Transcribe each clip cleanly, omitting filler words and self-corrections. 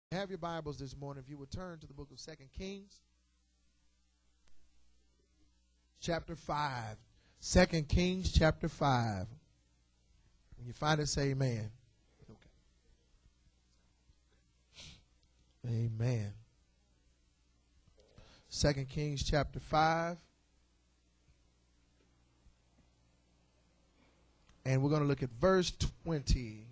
Have your Bibles this morning. If you would turn to the book of 2 Kings, chapter 5. 2 Kings, chapter 5. When you find it, say amen. Okay. Amen. 2 Kings, chapter 5. And we're going to look at verse 20.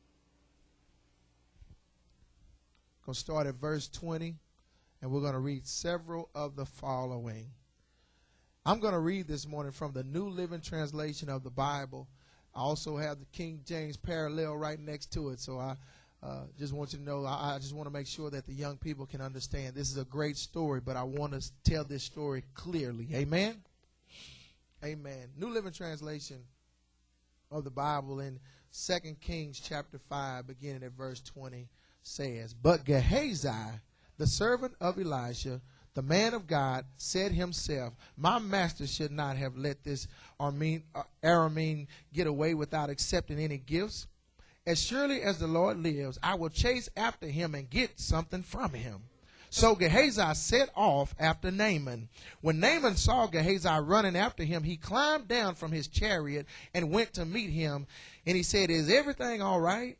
Going to start at verse 20, and we're going to read several of the following. I'm going to read this morning from the New Living Translation of the Bible. I also have the King James parallel right next to it, so I just want you to know, I just want to make sure that the young people can understand. This is a great story, but I want to tell this story clearly. Amen? Amen. New Living Translation of the Bible in 2 Kings chapter 5, beginning at verse 20. Says, but Gehazi, the servant of Elijah, the man of God, said himself, my master should not have let this Aramean get away without accepting any gifts. As surely as the Lord lives, I will chase after him and get something from him. So Gehazi set off after Naaman. When Naaman saw Gehazi running after him, he climbed down from his chariot and went to meet him. And he said, is everything all right?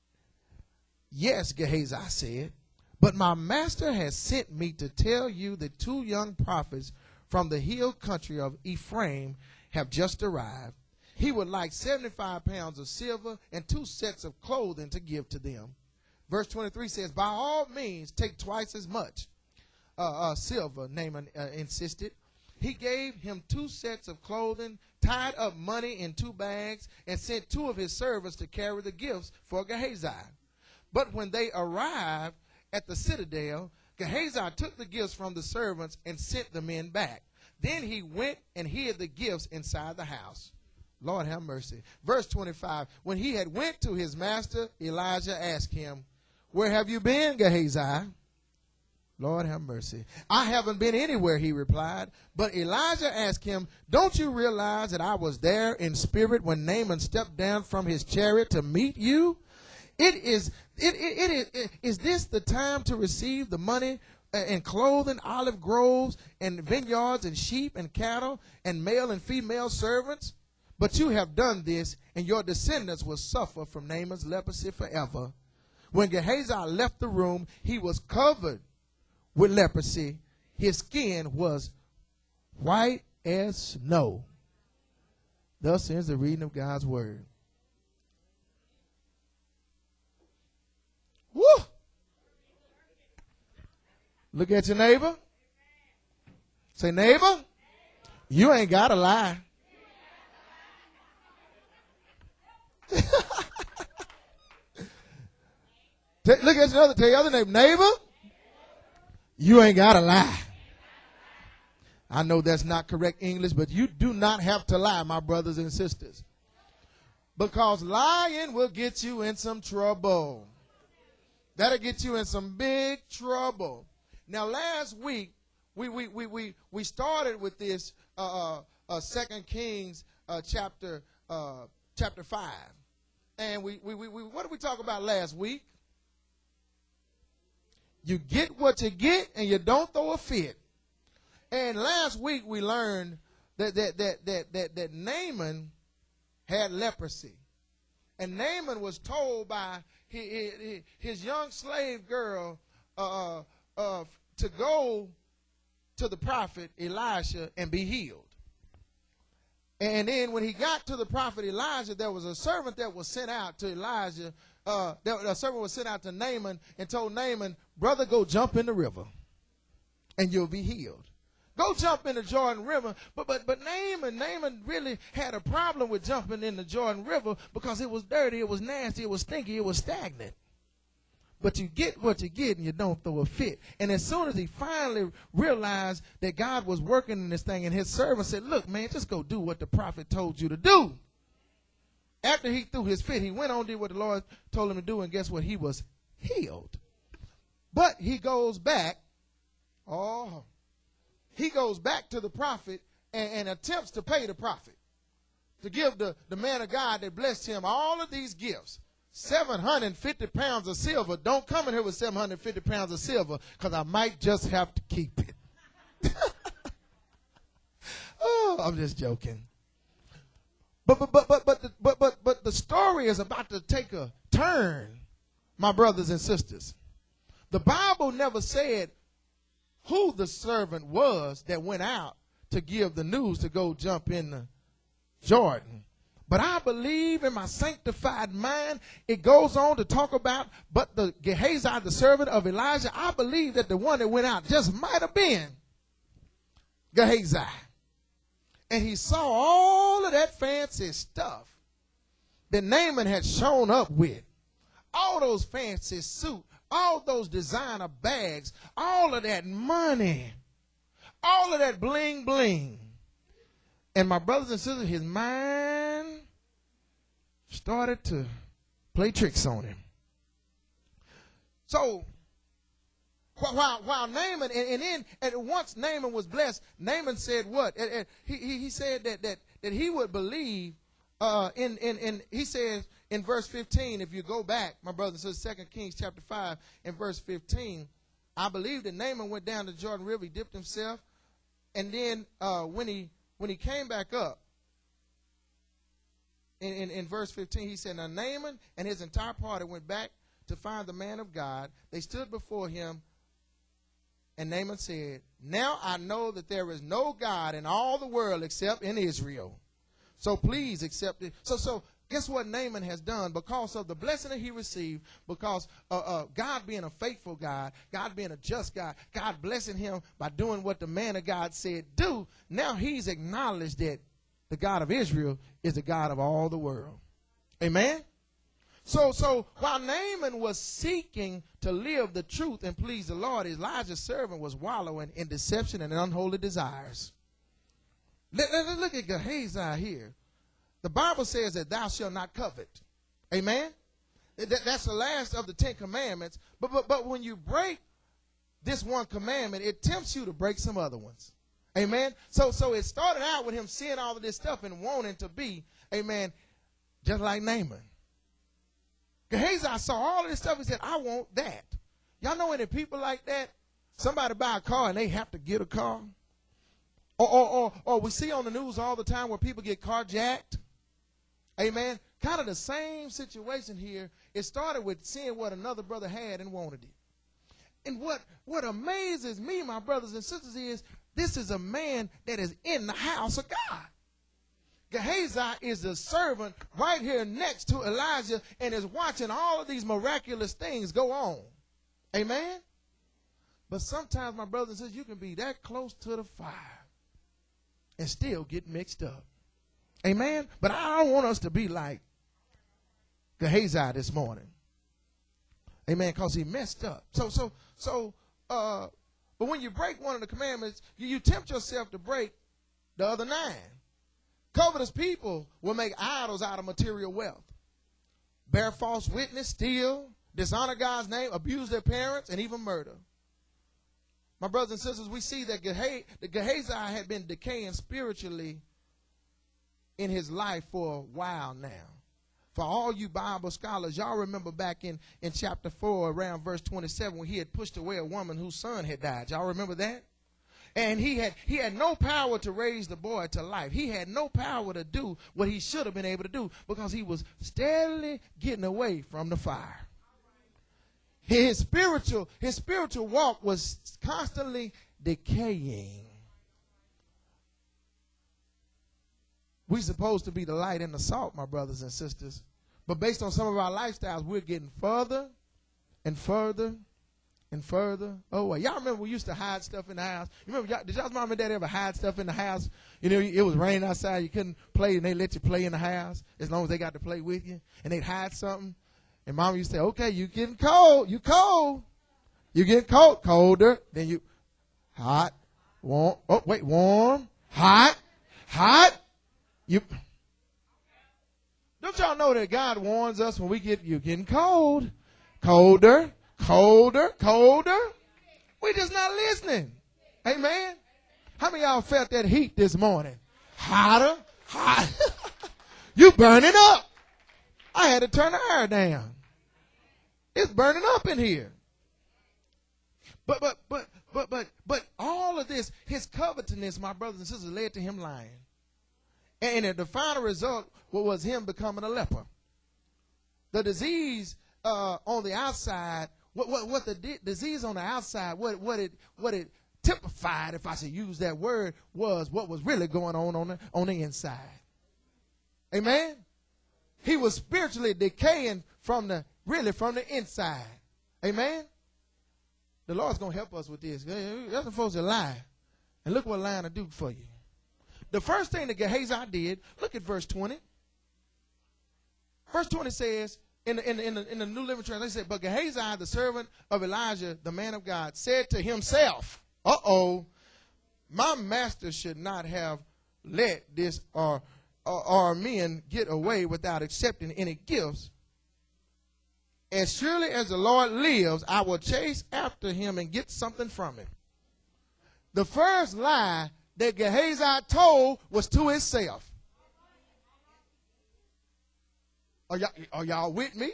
Yes, Gehazi said, but my master has sent me to tell you that two young prophets from the hill country of Ephraim have just arrived. He would like 75 pounds of silver and 2 sets of clothing to give to them. Verse 23 says, by all means, take twice as much silver, Naaman insisted. He gave him 2 sets of clothing, tied up money in 2 bags, and sent 2 of his servants to carry the gifts for Gehazi. But when they arrived at the citadel, Gehazi took the gifts from the servants and sent the men back. Then he went and hid the gifts inside the house. Lord have mercy. Verse 25, when he had went to his master, Elijah asked him, where have you been, Gehazi? Lord have mercy. I haven't been anywhere, he replied. But Elijah asked him, don't you realize that I was there in spirit when Naaman stepped down from his chariot to meet you? Is this the time to receive the money and clothing, olive groves and vineyards and sheep and cattle and male and female servants? But you have done this, and your descendants will suffer from Naaman's leprosy forever. When Gehazi left the room, he was covered with leprosy. His skin was white as snow. Thus ends the reading of God's word. Woo! Look at your neighbor. Say, neighbor, you ain't got to lie. Look at tell your other neighbor, you ain't got to lie. I know that's not correct English, but you do not have to lie, my brothers and sisters. Because lying will get you in some trouble. That'll get you in some big trouble. Now, last week, we started with this 2 Kings chapter 5. And what did we talk about last week? You get what you get and you don't throw a fit. And last week we learned that Naaman had leprosy. And Naaman was told by his young slave girl to go to the prophet Elisha and be healed. And then when he got to the prophet Elijah, there was a servant that was sent out to Elijah. A servant was sent out to Naaman and told Naaman, brother, go jump in the river and you'll be healed. Go jump in the Jordan River. But Naaman really had a problem with jumping in the Jordan River because it was dirty, it was nasty, it was stinky, it was stagnant. But you get what you get and you don't throw a fit. And as soon as he finally realized that God was working in this thing, and his servant said, look, man, just go do what the prophet told you to do. After he threw his fit, he went on, did what the Lord told him to do, and guess what? He was healed. But he goes back. He goes back to the prophet and attempts to pay the prophet, to give the man of God that blessed him all of these gifts. 750 pounds of silver. Don't come in here with 750 pounds of silver, because I might just have to keep it. Oh, I'm just joking. But the story is about to take a turn, my brothers and sisters. The Bible never said who the servant was that went out to give the news to go jump in the Jordan. But I believe in my sanctified mind, it goes on to talk about, but the Gehazi, the servant of Elijah, I believe that the one that went out just might have been Gehazi. And he saw all of that fancy stuff that Naaman had shown up with. All those fancy suits, all those designer bags, all of that money, all of that bling bling. And my brothers and sisters, his mind started to play tricks on him. So while Naaman, and once Naaman was blessed, Naaman said what? He said that he would believe. He says in verse 15, if you go back, my brothers and sisters, 2 Kings chapter 5, in verse 15, I believe that Naaman went down to the Jordan River, he dipped himself, and then when he came back up, in verse 15, he said, now Naaman and his entire party went back to find the man of God. They stood before him, and Naaman said, now I know that there is no God in all the world except in Israel. So please accept it. So guess what Naaman has done? Because of the blessing that he received, because God being a faithful God, God being a just God, God blessing him by doing what the man of God said do, now he's acknowledged that the God of Israel is the God of all the world. Amen? So while Naaman was seeking to live the truth and please the Lord, Elijah's servant was wallowing in deception and unholy desires. Let's look at Gehazi here. The Bible says that thou shalt not covet. Amen? That's the last of the 10 commandments. But when you break this one commandment, it tempts you to break some other ones. Amen? So it started out with him seeing all of this stuff and wanting to be, amen, just like Naaman. Gehazi saw all of this stuff. He said, I want that. Y'all know any people like that? Somebody buy a car and they have to get a car. Or we see on the news all the time where people get carjacked. Amen. Kind of the same situation here. It started with seeing what another brother had and wanted it. And what amazes me, my brothers and sisters, is this is a man that is in the house of God. Gehazi is the servant right here next to Elijah and is watching all of these miraculous things go on. Amen. But sometimes, my brothers and sisters, you can be that close to the fire and still get mixed up. Amen? But I don't want us to be like Gehazi this morning. Amen? Because he messed up. But when you break one of the commandments, you tempt yourself to break the other 9. Covetous people will make idols out of material wealth. Bear false witness, steal, dishonor God's name, abuse their parents, and even murder. My brothers and sisters, we see that Gehazi had been decaying spiritually in his life for a while now. For all you Bible scholars, y'all remember back in chapter 4, around verse 27, when he had pushed away a woman whose son had died. Y'all remember that? And he had no power to raise the boy to life. He had no power to do what he should have been able to do because he was steadily getting away from the fire. His spiritual walk was constantly decaying. We're supposed to be the light and the salt, my brothers and sisters. But based on some of our lifestyles, we're getting further and further and further away. Y'all remember we used to hide stuff in the house? You remember, did y'all's mom and dad ever hide stuff in the house? You know, it was raining outside, you couldn't play, and they let you play in the house as long as they got to play with you. And they'd hide something. And mom used to say, okay, you getting cold. You cold. You get cold. Colder. Then you hot. Warm. Oh, wait. Warm. Hot. Hot. You. Don't y'all know that God warns us when you getting cold. Colder. Colder. Colder. We just not listening. Amen. How many of y'all felt that heat this morning? Hotter. Hot. You burning up. I had to turn the air down. It's burning up in here. But all of this, his covetousness, my brothers and sisters, led to him lying. And the final result was him becoming a leper. The disease on the outside, what the disease on the outside, what it typified, if I should use that word, was what was really going on the inside. Amen? He was spiritually decaying from the inside. Amen? The Lord's going to help us with this. There's some folks that lie. And look what lying will do for you. The first thing that Gehazi did, look at verse 20. Verse 20 says, in the New Living Translation, said, but Gehazi, the servant of Elijah, the man of God, said to himself, my master should not have let this or men get away without accepting any gifts. As surely as the Lord lives, I will chase after him and get something from him. The first lie that Gehazi told was to himself. Are y'all with me?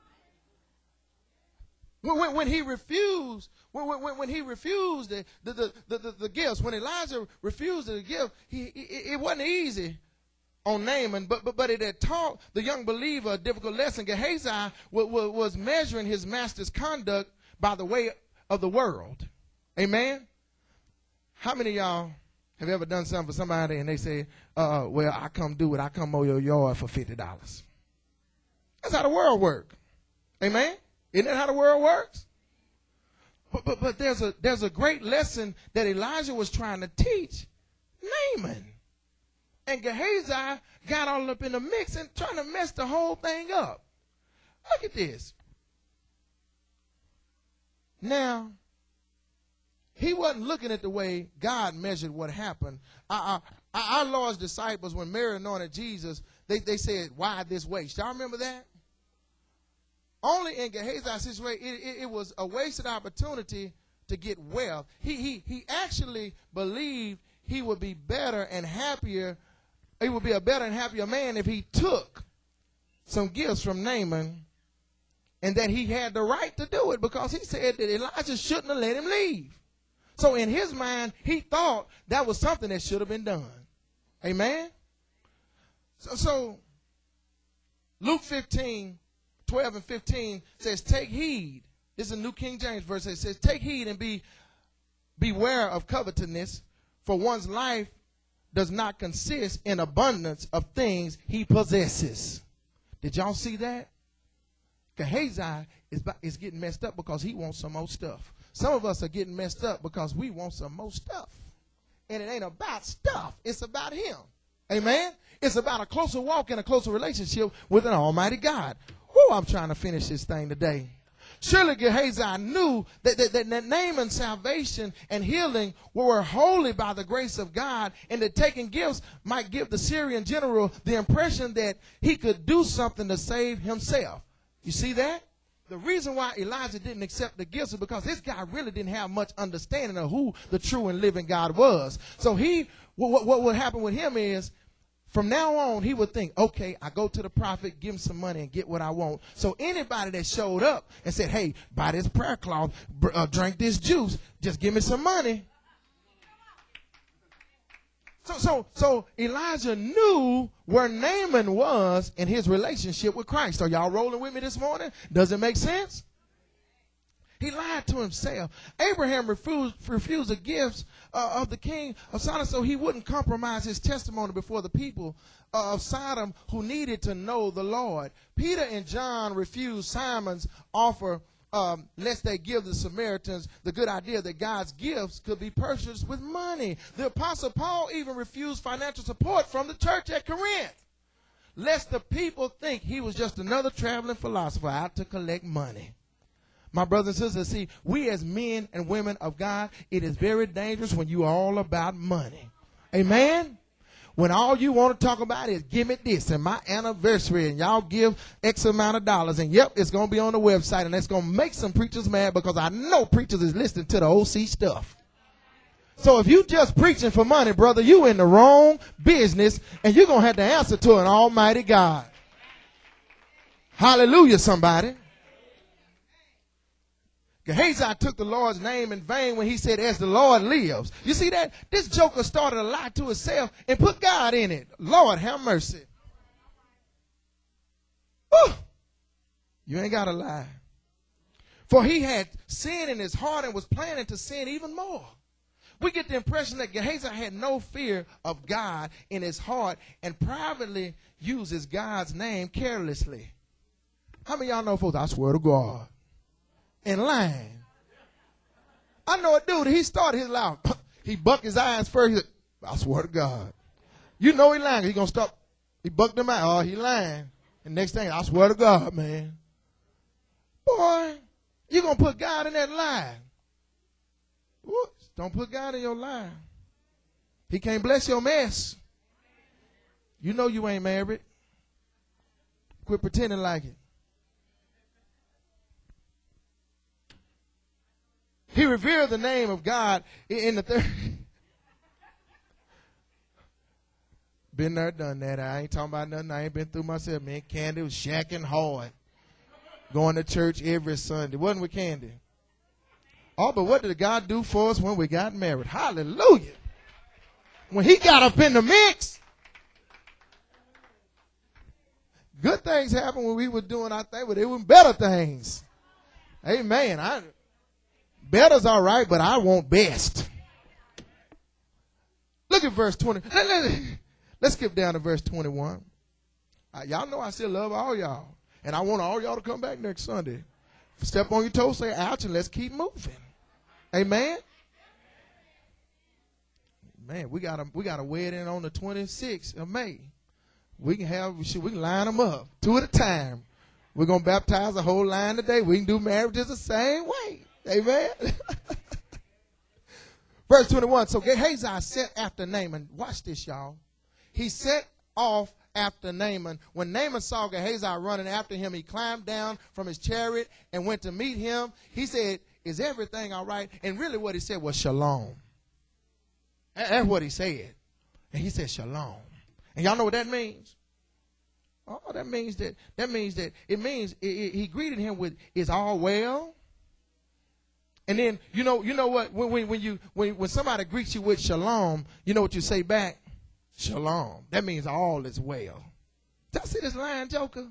When he refused, when he refused the gifts, when Elijah refused the gift, it wasn't easy on Naaman, but it had taught the young believer a difficult lesson. Gehazi was measuring his master's conduct by the way of the world. Amen? How many of y'all have ever done something for somebody and they say, well, I come do it. I come mow your yard for $50. That's how the world works. Amen? Isn't that how the world works? But there's a great lesson that Elijah was trying to teach Naaman. And Gehazi got all up in the mix and trying to mess the whole thing up. Look at this. Now, he wasn't looking at the way God measured what happened. Our Lord's disciples, when Mary anointed Jesus, they said, why this waste? Y'all remember that? Only in Gehazi's situation, it was a wasted opportunity to get wealth. He actually believed he would be better and happier. He would be a better and happier man if he took some gifts from Naaman, and that he had the right to do it because he said that Elijah shouldn't have let him leave. So in his mind, he thought that was something that should have been done. Amen? So Luke 15:12 and 15 says, take heed. This is a New King James verse. It says, take heed and beware of covetousness, for one's life does not consist in abundance of things he possesses. Did y'all see that? Gehazi is getting messed up because he wants some more stuff. Some of us are getting messed up because we want some more stuff. And it ain't about stuff. It's about him. Amen? It's about a closer walk and a closer relationship with an almighty God. I'm trying to finish this thing today. Surely Gehazi knew that Naaman's salvation and healing were wholly by the grace of God, and that taking gifts might give the Syrian general the impression that he could do something to save himself. You see that? The reason why Elijah didn't accept the gifts is because this guy really didn't have much understanding of who the true and living God was. So what would happen with him is, from now on, he would think, okay, I go to the prophet, give him some money, and get what I want. So anybody that showed up and said, hey, buy this prayer cloth, drink this juice, just give me some money. So Elijah knew where Naaman was in his relationship with Christ. Are y'all rolling with me this morning? Does it make sense? He lied to himself. Abraham refused the gifts of the king of Sodom so he wouldn't compromise his testimony before the people of Sodom who needed to know the Lord. Peter and John refused Simon's offer lest they give the Samaritans the good idea that God's gifts could be purchased with money. The Apostle Paul even refused financial support from the church at Corinth, lest the people think he was just another traveling philosopher out to collect money. My brothers and sisters, see, we as men and women of God, it is very dangerous when you are all about money. Amen? When all you want to talk about is give me this and my anniversary, and y'all give X amount of dollars, and yep, it's going to be on the website, and that's going to make some preachers mad because I know preachers is listening to the OC stuff. So if you just preaching for money, brother, you in the wrong business, and you're going to have to answer to an almighty God. Hallelujah, somebody. Gehazi took the Lord's name in vain when he said, as the Lord lives. You see that? This joker started a lie to himself and put God in it. Lord, have mercy. Whew. You ain't got to lie. For he had sin in his heart and was planning to sin even more. We get the impression that Gehazi had no fear of God in his heart and privately uses God's name carelessly. How many of y'all know, folks, I swear to God, in line? I know a dude, he started his life. He bucked his eyes first. He said, I swear to God. You know he lying. He going to stop. He bucked them out. Oh, he lying. And next thing, I swear to God, man. Boy, you going to put God in that lie. Whoops, don't put God in your lie. He can't bless your mess. You know you ain't married. Quit pretending like it. He revered the name of God in the third. Been there, done that. I ain't talking about nothing I ain't been through myself. Man, Candy was shacking hard. Going to church every Sunday. Wasn't we, Candy? Oh, but what did God do for us when we got married? Hallelujah. When he got up in the mix. Good things happened when we were doing our thing, but it was better things. Amen. Better's all right, but I want best. Look at verse 20. Let's skip down to verse 21. Y'all know I still love all y'all. And I want all y'all to come back next Sunday. Step on your toes, say ouch, and let's keep moving. Amen. Man, we got a wedding on the 26th of May. We can line them up 2 at a time. We're going to baptize the whole line today. We can do marriages the same way. Amen. Verse 21. So Gehazi set after Naaman. Watch this, y'all. He set off after Naaman. When Naaman saw Gehazi running after him, he climbed down from his chariot and went to meet him. He said, is everything all right? And really what he said was shalom. That's what he said. And he said shalom. And y'all know what that means? Oh, that means he greeted him with, is all well? And then, you know what, when somebody greets you with shalom, you know what you say back? Shalom. That means all is well. Did I see this lying joker?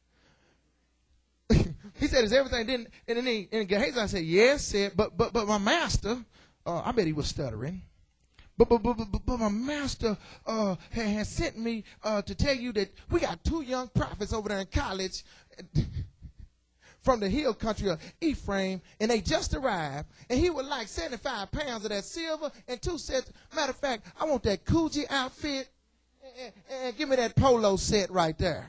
He said, is everything? And Gehazi said, yes, said, but my master, I bet he was stuttering. But my master has sent me to tell you that we got 2 young prophets over there in college from the hill country of Ephraim, and they just arrived, and he would like 75 pounds of that silver and 2 sets. Matter of fact, I want that Coogee outfit, and give me that polo set right there.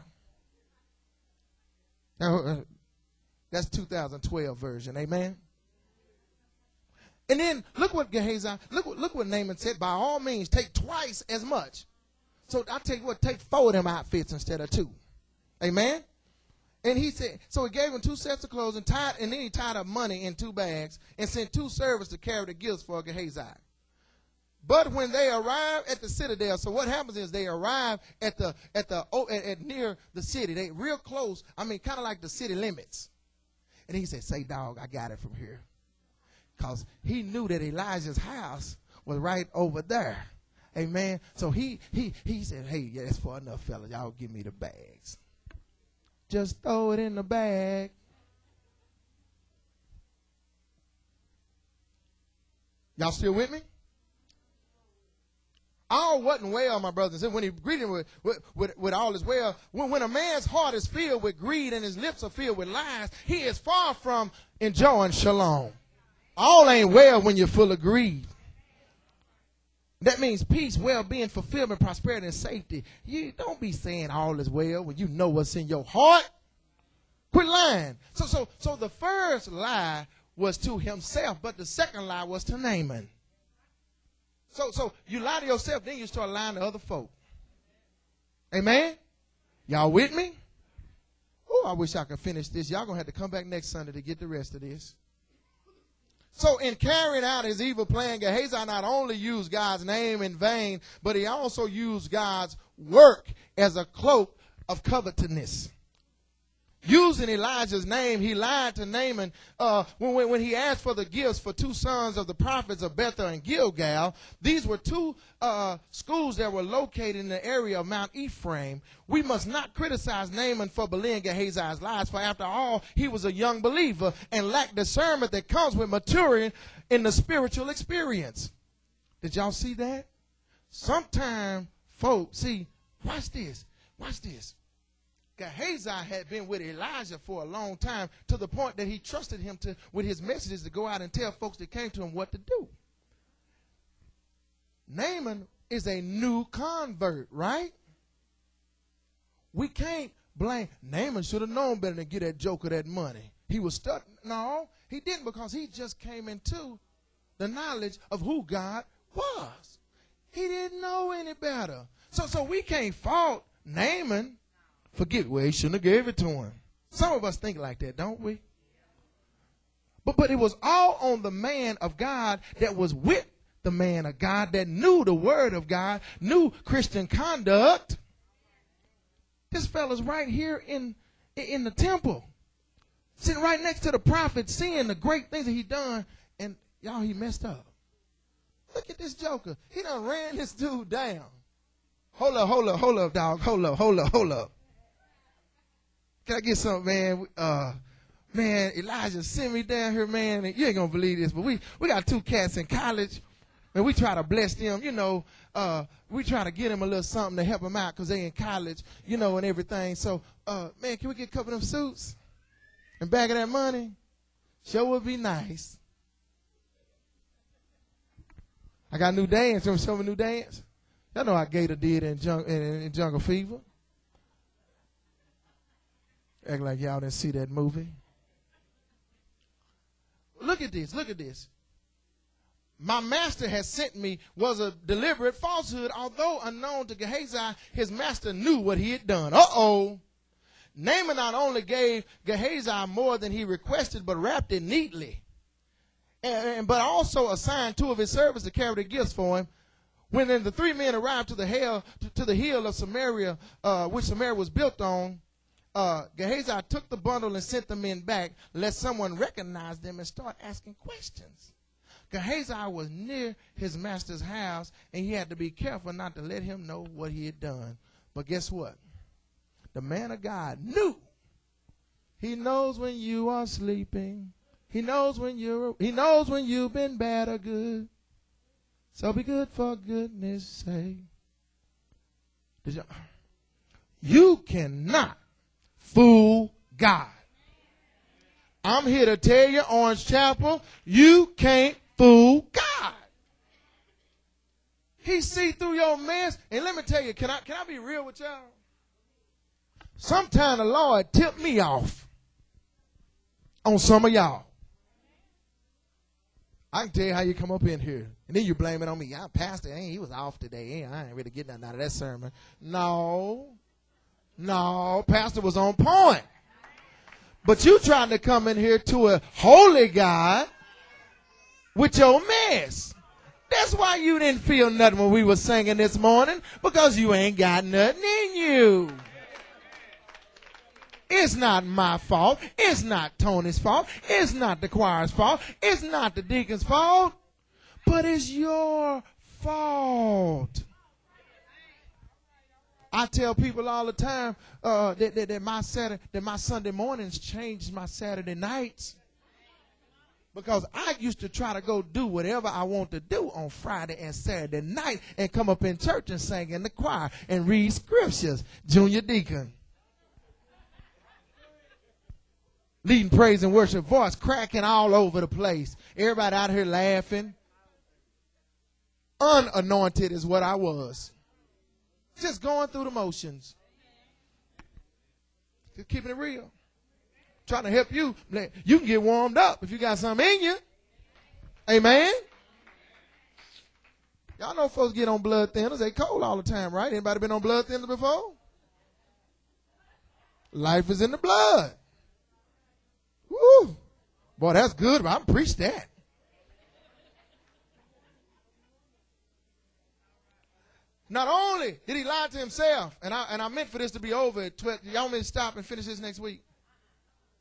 That's 2012 version, amen? And then look what Gehazi, look what Naaman said. By all means, take twice as much. So I tell you what, take 4 of them outfits instead of 2. Amen? And he said, so he gave him 2 sets of clothes and then he tied up money in 2 bags and sent 2 servants to carry the gifts for Gehazi. But when they arrived at the citadel, so what happens is they arrive at near the city. They real close. I mean, kind of like the city limits. And he said, say, dog, I got it from here. Because he knew that Elijah's house was right over there. Amen. So he said, hey, yeah, that's far enough, fellas. Y'all give me the bags. Just throw it in the bag. Y'all still with me? All wasn't well, my brothers. And when he greeted him with all is well, when a man's heart is filled with greed and his lips are filled with lies, he is far from enjoying shalom. All ain't well when you're full of greed. That means peace, well-being, fulfillment, prosperity, and safety. You don't be saying all is well when you know what's in your heart. Quit lying. So the first lie was to himself, but the second lie was to Naaman. So you lie to yourself, then you start lying to other folk. Amen? Y'all with me? Oh, I wish I could finish this. Y'all going to have to come back next Sunday to get the rest of this. So in carrying out his evil plan, Gehazi not only used God's name in vain, but he also used God's work as a cloak of covetousness. Using Elijah's name, he lied to Naaman when he asked for the gifts for two sons of the prophets of Bethel and Gilgal. These were two schools that were located in the area of Mount Ephraim. We must not criticize Naaman for believing Gehazi's lies, for after all, he was a young believer and lacked discernment that comes with maturing in the spiritual experience. Did y'all see that? Sometimes, folks, see, watch this. Watch this. Gehazi had been with Elijah for a long time, to the point that he trusted him with his messages to go out and tell folks that came to him what to do. Naaman is a new convert, right? We can't blame. Naaman should have known better than to get that joker that money. He was stuck. No, he didn't, because he just came into the knowledge of who God was. He didn't know any better. So we can't fault Naaman. Forget, well, he shouldn't have gave it to him. Some of us think like that, don't we? But it was all on the man of God that was with the man of God, that knew the word of God, knew Christian conduct. This fella's right here in the temple, sitting right next to the prophet, seeing the great things that he done, and y'all, he messed up. Look at this joker. He done ran this dude down. Hold up, dog. Hold up. Can I get something, man? Man, Elijah sent me down here, man. And you ain't going to believe this, but we got two cats in college, and we try to bless them, you know. We try to get them a little something to help them out because they in college, you know, and everything. So, man, can we get a couple of them suits and bag of that money? Sure would be nice. I got a new dance. You want to show me a new dance? Y'all know how Gator did in Jungle Fever. Act like y'all didn't see that movie. Look at this. My master has sent me was a deliberate falsehood. Although unknown to Gehazi, his master knew what he had done. Naaman not only gave Gehazi more than he requested, but wrapped it neatly. But also assigned two of his servants to carry the gifts for him. When then the three men arrived to the hill of Samaria, which Samaria was built on, Gehazi took the bundle and sent the men back, lest someone recognize them and start asking questions. Gehazi was near his master's house, and he had to be careful not to let him know what he had done. But guess what? The man of God knew. He knows when you are sleeping. He knows when you've been bad or good. So be good for goodness sake. You cannot fool God. I'm here to tell you, Orange Chapel, you can't fool God. He see through your mess. And let me tell you, can I be real with y'all? Sometimes the Lord tipped me off on some of y'all. I can tell you how you come up in here. And then you blame it on me. I'm pastor. He was off today. I ain't really getting nothing out of that sermon. No, pastor was on point. But you trying to come in here to a holy God with your mess. That's why you didn't feel nothing when we were singing this morning, because you ain't got nothing in you. It's not my fault. It's not Tony's fault. It's not the choir's fault. It's not the deacon's fault. But it's your fault. I tell people all the time that my Sunday mornings changed my Saturday nights. Because I used to try to go do whatever I want to do on Friday and Saturday night and come up in church and sing in the choir and read scriptures. Junior deacon. Leading praise and worship, voice cracking all over the place. Everybody out here laughing. Unanointed is what I was. Just going through the motions. Just keeping it real. Trying to help you. You can get warmed up if you got something in you. Amen. Y'all know folks get on blood thinners. They cold all the time, right? Anybody been on blood thinners before? Life is in the blood. Woo. Boy, that's good. I preach that. Not only did he lie to himself, and I meant for this to be over at 12. Y'all want me to stop and finish this next week?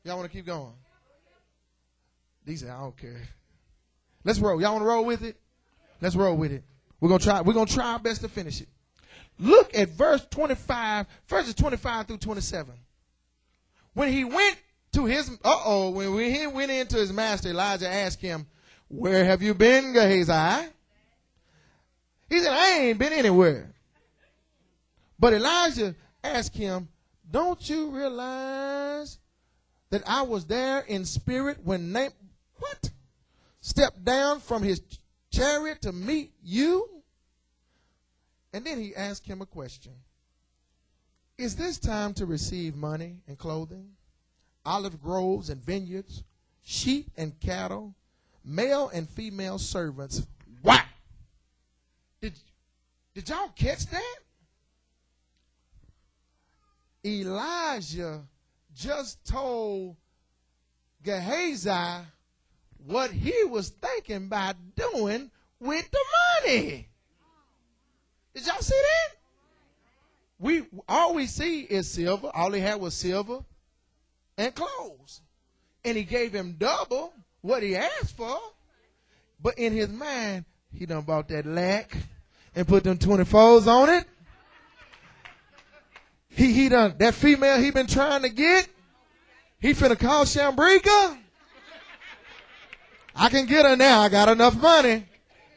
Y'all want to keep going? These say, I don't care. Let's roll. Y'all want to roll with it? Let's roll with it. We're going to try our best to finish it. Look at verses 25 through 27. When he went to his, when he went into his master, Elijah asked him, where have you been, Gehazi? He said, I ain't been anywhere. But Elijah asked him, don't you realize that I was there in spirit when stepped down from his chariot to meet you? And then he asked him a question. Is this time to receive money and clothing, olive groves and vineyards, sheep and cattle, male and female servants? Wow! Did y'all catch that? Elijah just told Gehazi what he was thinking about doing with the money. Did y'all see that? All we see is silver. All he had was silver and clothes. And he gave him double what he asked for. But in his mind, he done bought that lack and put them 24s on it. He done, that female he been trying to get, he finna call Shambrika. I can get her now. I got enough money.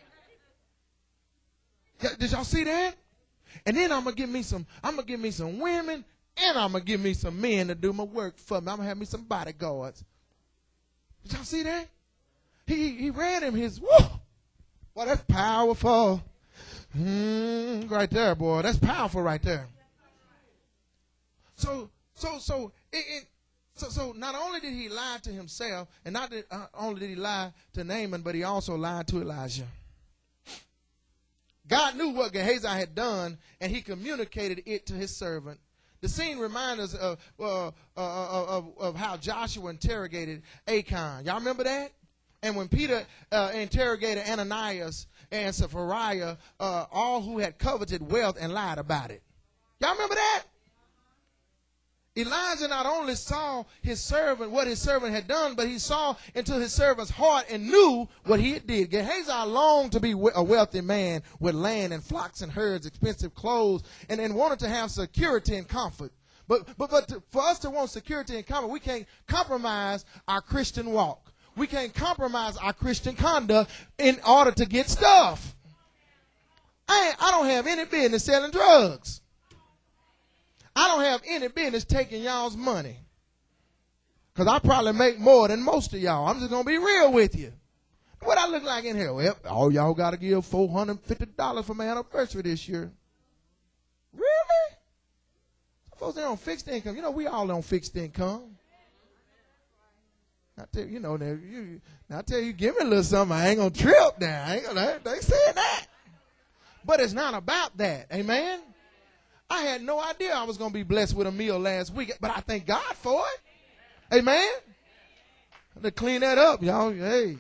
Did y'all see that? And then I'm gonna give me some women, and I'm gonna give me some men to do my work for me. I'm gonna have me some bodyguards. Did y'all see that? He read him his, whoa. Well, that's powerful. Right there, boy. That's powerful right there. So not only did he lie to himself, and not only did he lie to Naaman, but he also lied to Elijah. God knew what Gehazi had done, and he communicated it to his servant. The scene reminds us of how Joshua interrogated Achan. Y'all remember that? And when Peter interrogated Ananias and Sapphira, all who had coveted wealth and lied about it. Y'all remember that? Elijah not only saw his servant, what his servant had done, but he saw into his servant's heart and knew what he did. Gehazi longed to be a wealthy man with land and flocks and herds, expensive clothes, and wanted to have security and comfort. But for us to want security and comfort, we can't compromise our Christian walk. We can't compromise our Christian conduct in order to get stuff. I don't have any business selling drugs. I don't have any business taking y'all's money. Because I probably make more than most of y'all. I'm just going to be real with you. What I look like in here? Well, all y'all got to give $450 for my anniversary this year. Really? Folks, they're on fixed income. You know, we all on fixed income. I tell you, give me a little something. I ain't going to trip now. They said that. But it's not about that. Amen? I had no idea I was going to be blessed with a meal last week, but I thank God for it. Amen? To clean that up, y'all. Hey.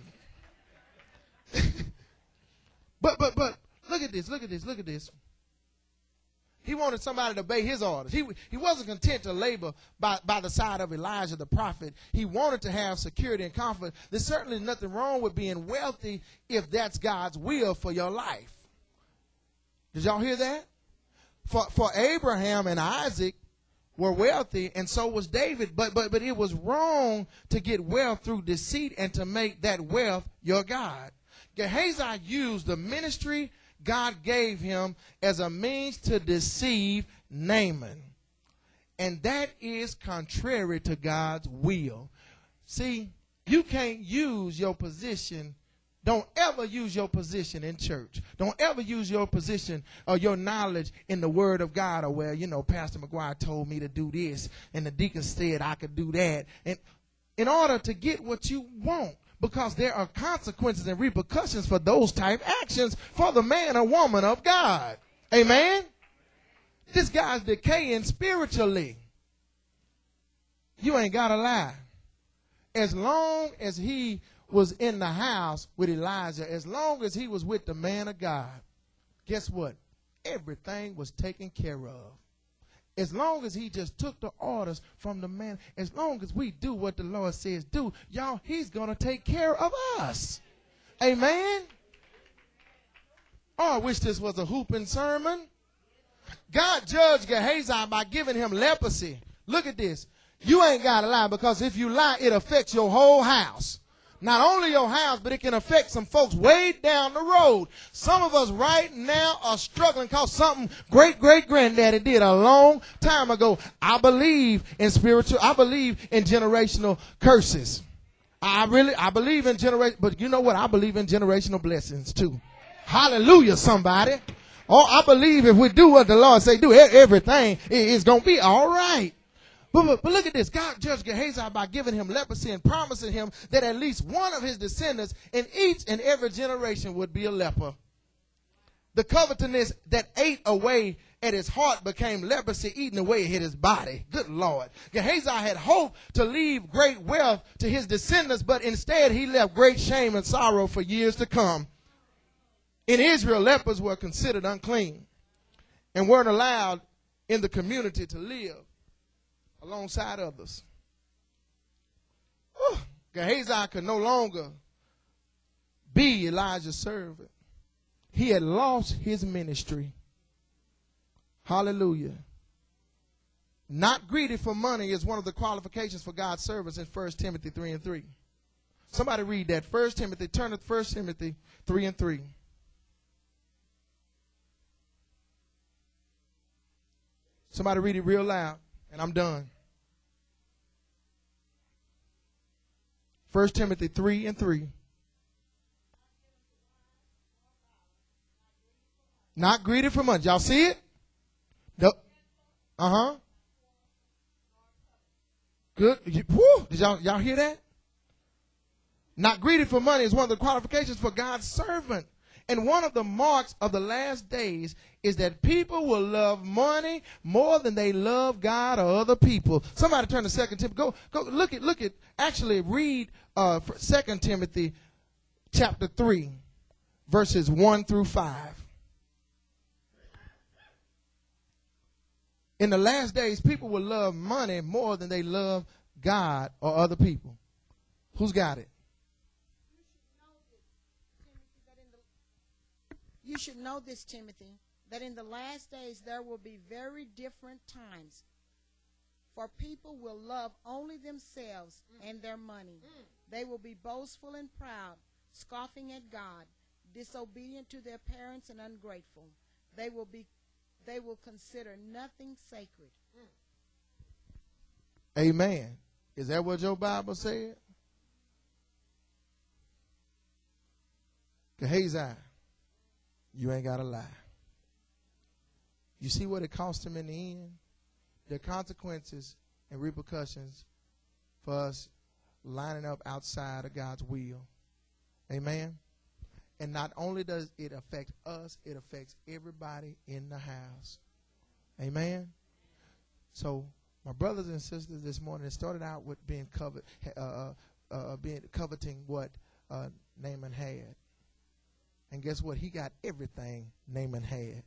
But look at this. He wanted somebody to obey his orders. He wasn't content to labor by the side of Elijah the prophet. He wanted to have security and comfort. There's certainly nothing wrong with being wealthy if that's God's will for your life. Did y'all hear that? For Abraham and Isaac were wealthy, and so was David. But it was wrong to get wealth through deceit and to make that wealth your God. Gehazi used the ministry God gave him as a means to deceive Naaman. And that is contrary to God's will. See, you can't use your position. Don't ever use your position in church. Don't ever use your position or your knowledge in the word of God. Or, well, you know, Pastor McGuire told me to do this, and the deacon said I could do that. And in order to get what you want, because there are consequences and repercussions for those type actions for the man or woman of God. Amen? This guy's decaying spiritually. You ain't got to lie. As long as he was in the house with Elijah, as long as he was with the man of God, guess what? Everything was taken care of. As long as he just took the orders from the man, as long as we do what the Lord says do, y'all, he's going to take care of us. Amen. Oh, I wish this was a hooping sermon. God judged Gehazi by giving him leprosy. Look at this. You ain't got to lie, because if you lie, it affects your whole house. Not only your house, but it can affect some folks way down the road. Some of us right now are struggling because something great-great-granddaddy did a long time ago. I believe in generational curses. I believe in generation, but you know what? I believe in generational blessings too. Hallelujah, somebody. Oh, I believe if we do what the Lord say do, everything is going to be all right. But look at this. God judged Gehazi by giving him leprosy and promising him that at least one of his descendants in each and every generation would be a leper. The covetousness that ate away at his heart became leprosy eating away at his body. Good Lord. Gehazi had hoped to leave great wealth to his descendants, but instead he left great shame and sorrow for years to come. In Israel, lepers were considered unclean and weren't allowed in the community to live alongside others. Gehazi could no longer be Elijah's servant. He had lost his ministry. Hallelujah. Not greedy for money is one of the qualifications for God's servants in 1 Timothy 3:3. Somebody read that. 1 Timothy, turn to 1 Timothy 3:3. Somebody read it real loud, and I'm done. 1 Timothy 3:3. Not greedy for money. Y'all see it? Good. Woo. Did y'all hear that? Not greedy for money is one of the qualifications for God's servant. And one of the marks of the last days is that people will love money more than they love God or other people. Somebody turn to 2 Timothy. Go look at, actually read 2 Timothy chapter 3, verses 1 through 5. In the last days, people will love money more than they love God or other people. Who's got it? You should know this, Timothy, that in the last days there will be very different times. For people will love only themselves and their money. They will be boastful and proud, scoffing at God, disobedient to their parents and ungrateful. They will consider nothing sacred. Amen. Is that what your Bible said? Gehazi, you ain't got to lie. You see what it cost him in the end? There are consequences and repercussions for us lining up outside of God's will. Amen. And not only does it affect us, it affects everybody in the house. Amen. So, my brothers and sisters, this morning, it started out with being coveting what Naaman had. And guess what? He got everything Naaman had.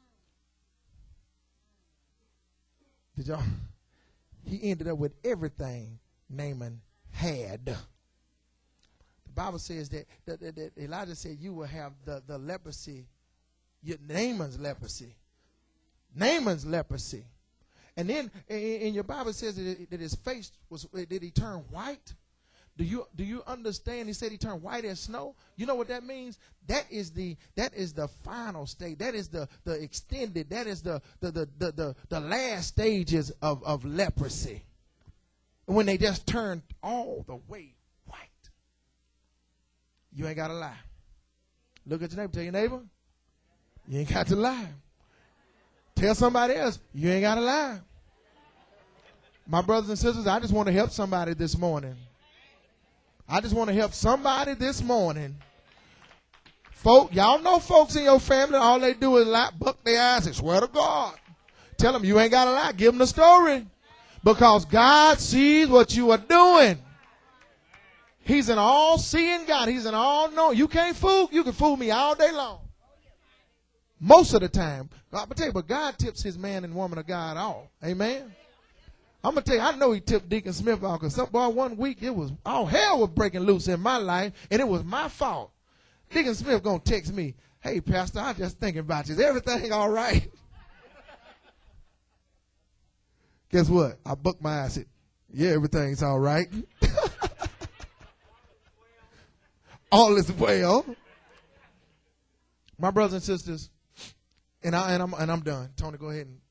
Did y'all? He ended up with everything Naaman had. The Bible says that Elijah said you will have the leprosy, Naaman's leprosy. Naaman's leprosy. And then in your Bible says that his face did he turn white? Do you understand? He said he turned white as snow. You know what that means? That is the final state. That is the extended. That is the last stages of leprosy. When they just turned all the way white. You ain't got to lie. Look at your neighbor. Tell your neighbor, you ain't got to lie. Tell somebody else, you ain't got to lie. My brothers and sisters, I just want to help somebody this morning. I just want to help somebody this morning. Folk, y'all know folks in your family, all they do is lie, buck their eyes and swear to God. Tell them you ain't got to lie. Give them the story. Because God sees what you are doing. He's an all-seeing God. He's an all-knowing. You can't fool. You can fool me all day long. Most of the time. I'm going to tell you, but God tips his man and woman of God off. Amen. I'm going to tell you, I know he tipped Deacon Smith off because one week it was, all hell was breaking loose in my life, and it was my fault. Deacon Smith going to text me, hey, Pastor, I'm just thinking about you. Is everything all right? Guess what? I booked my eyes. Yeah, everything's all right. All is well. My brothers and sisters, and I'm done. Tony, go ahead and